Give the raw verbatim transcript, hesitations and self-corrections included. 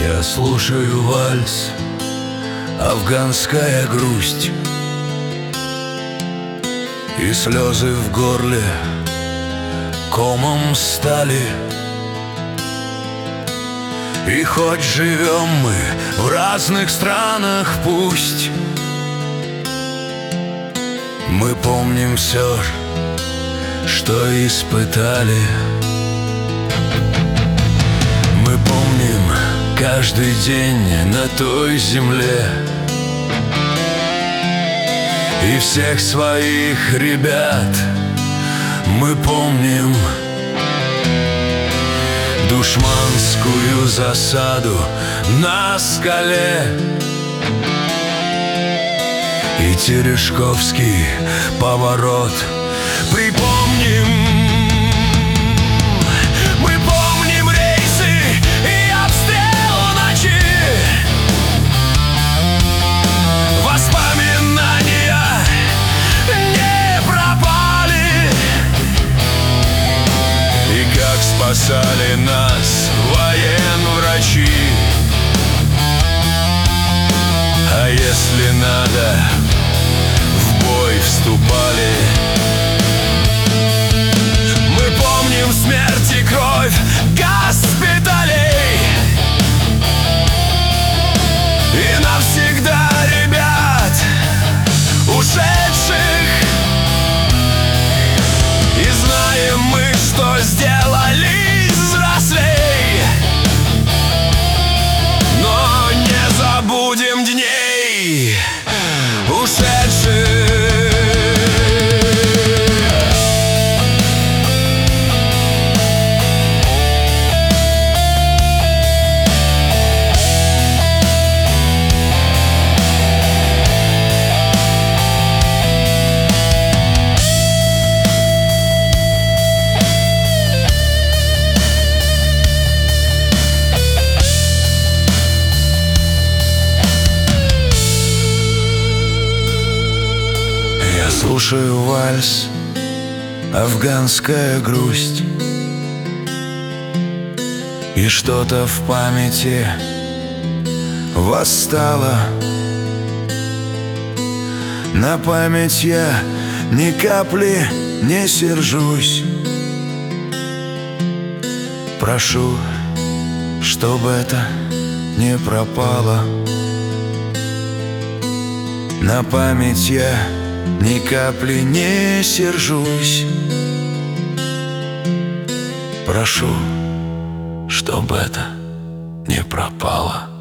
Я слушаю вальс, афганская грусть, и слезы в горле комом стали. И хоть живем мы в разных странах, пусть мы помним все, что испытали. Мы помним каждый день на той земле и всех своих ребят. Мы помним душманскую засаду на скале и Терешковский поворот. Припомним, мы помним рейсы и обстрел ночи, воспоминания не пропали, и как спасали нас военврачи. А если надо, в бой вступали. Мы помним смерть и кровь госпиталей и навсегда ребят, ушедших. И знаем мы, что сделали взрослей, но не забудем дней ушедших. Слушаю вальс, афганская грусть, и что-то в памяти восстало. На память я ни капли не сержусь. Прошу, чтобы это не пропало. На память я ни капли не сержусь. Прошу, чтобы это не пропало.